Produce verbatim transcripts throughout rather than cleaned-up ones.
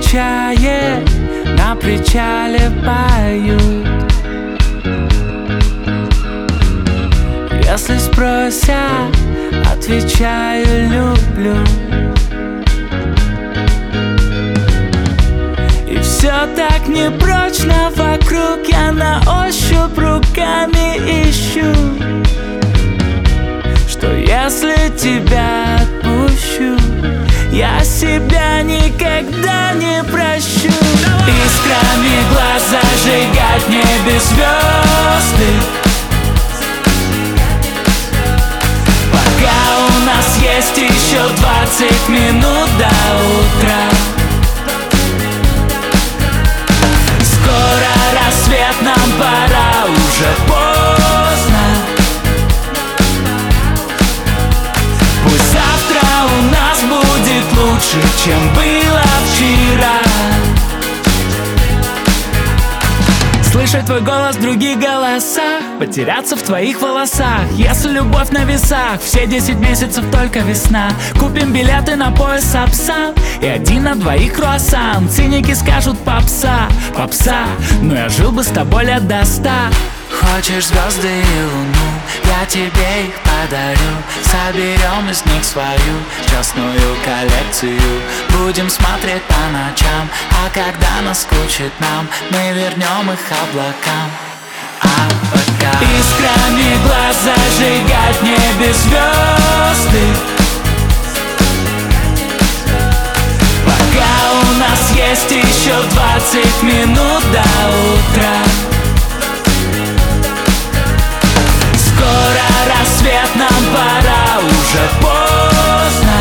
отвечает, на причале поют. Если спросят, отвечаю, люблю. И все так непрочно вокруг, я на ощупь руками ищу. Что если тебя отпущу, я себя никогда не прощу. Искрами глаз зажигать в небе звезды, пока у нас есть еще двадцать минут до утра. Скоро рассвет, нам пора, уже поздно. Пусть завтра у нас будет лучше, чем было вчера. Слышать твой голос в других голосах, потеряться в твоих волосах. Если любовь на весах, все десять месяцев только весна. Купим билеты на поезд Сапсан и один на двоих круассан. Циники скажут попса, попса, но я жил бы с тобой лет до ста. Хочешь звезды и луну, я тебе их подарю. Соберем из них свою частную коллекцию. Будем смотреть по ночам, а когда наскучит нам, мы вернем их облакам. А пока искрами глаз зажигать в небе звезды, пока у нас есть еще двадцать минут до утра. Скоро рассвет, нам пора, уже поздно.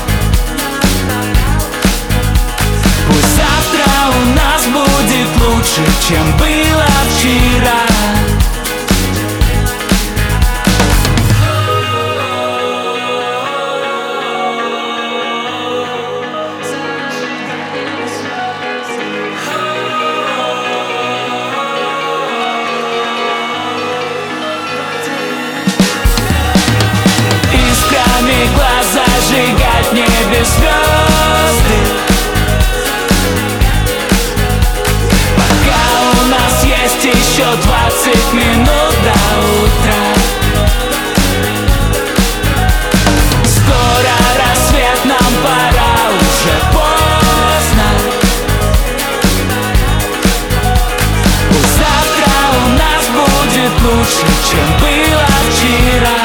Пусть завтра у нас будет лучше, чем было вчера. Глаз зажигать в небе звезды, пока у нас есть еще двадцать минут до утра. Скоро рассвет, нам пора, уже поздно. Пусть завтра у нас будет лучше, чем было вчера.